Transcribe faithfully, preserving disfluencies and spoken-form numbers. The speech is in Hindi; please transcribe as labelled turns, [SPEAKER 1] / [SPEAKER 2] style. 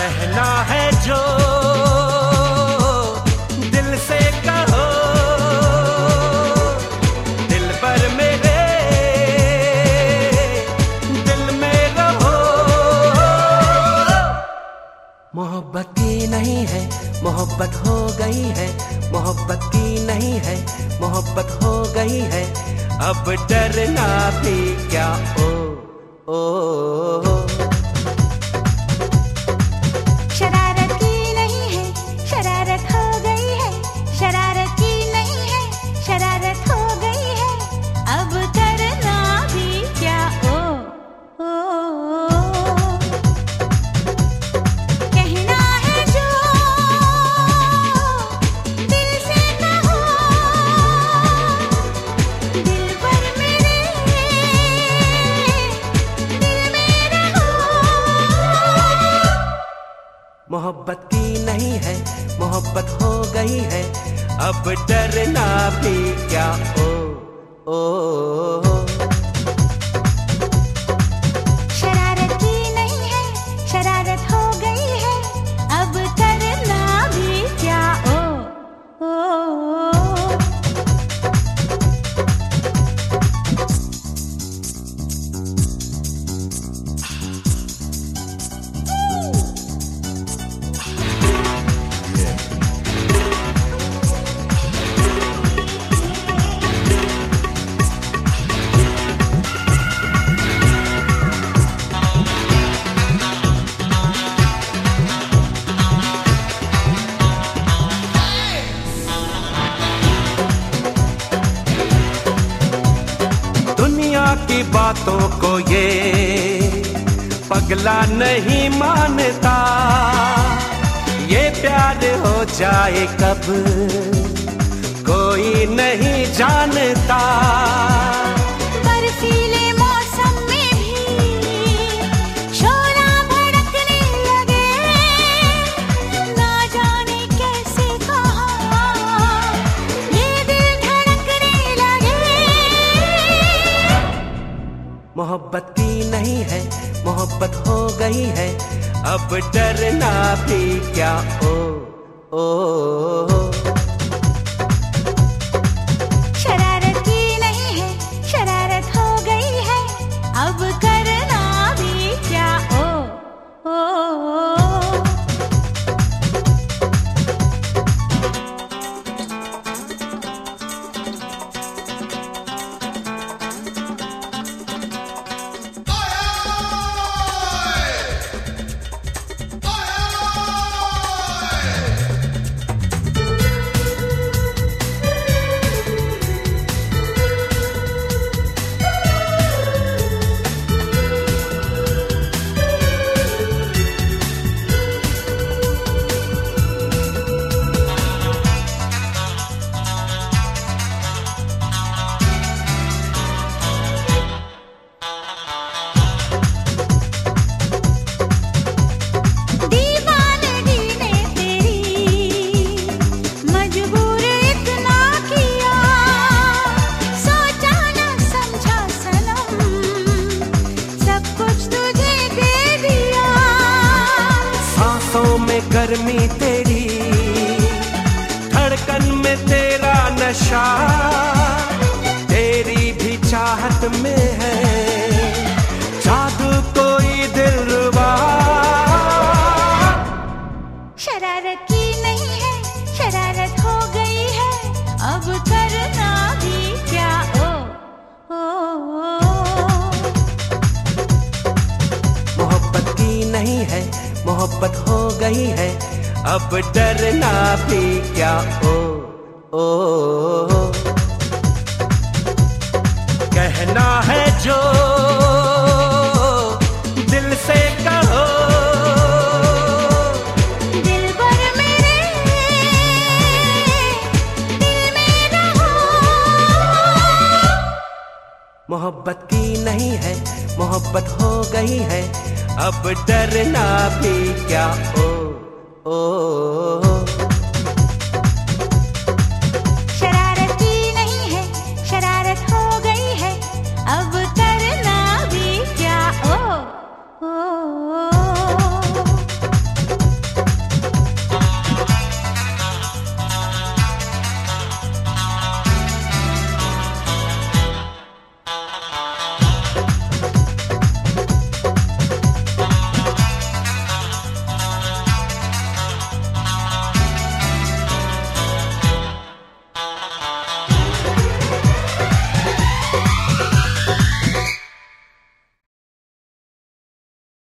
[SPEAKER 1] कहना है जो दिल से कहो, दिल पर मेरे दिल में रहो। मोहब्बत की नहीं है, मोहब्बत हो गई है, मोहब्बत की नहीं है, मोहब्बत हो गई है। अब डरना भी क्या, ओ ओ, ओ, ओ।
[SPEAKER 2] शरारत की नहीं है, शरारत हो गई है, शरारत की नहीं है, शरारत हो गई है। अब करना भी क्या, ओ ओ, ओ। कहना है जो दिल से कहो, दिल पर मेरे दिल में रहो।
[SPEAKER 1] मोहब्बत की नहीं है, मोहब्बत हो गई है। अब डरना भी क्या, ओ ओ, ओ।
[SPEAKER 2] शरारत की नहीं है, शरारत हो गई है। अब करना भी क्या, ओ ओ, ओ।
[SPEAKER 1] दुनिया की बातों को ये पगला नहीं मानता, ये प्यार हो जाए कब कोई नहीं जानता।
[SPEAKER 2] बर्फीले मौसम में भी शोला भड़कने लगे, ना जाने कैसे कहाँ ये दिल धड़कने लगे।
[SPEAKER 1] मोहब्बत की नहीं है, मोहब्बत हो गई है। अब डरना भी क्या, ओ ओ, ओ।
[SPEAKER 2] शरारत की नहीं है, शरारत हो गई है। अब करना भी क्या, ओ ओ, ओ।
[SPEAKER 1] गर्मी तेरी, धड़कन में तेरा नशा, तेरी भी चाहत में है जादू कोई दिलरुबा।
[SPEAKER 2] शरारत की नहीं है, शरारत हो गई है। अब करना भी क्या, ओ ओ, ओ।
[SPEAKER 1] मोहब्बत की नहीं है, मोहब्बत हो गई है। अब डरना भी क्या, ओ ओ, ओ। कहना है जो दिल से कहो,
[SPEAKER 2] दिल पर मेरे दिल में रहो।
[SPEAKER 1] मोहब्बत की नहीं है, मोहब्बत हो गई है। अब डरना भी क्या, ओ ओ, ओ।
[SPEAKER 2] शरारत की नहीं है, शरारत हो गई है। अब करना भी क्या, ओ ओ, ओ।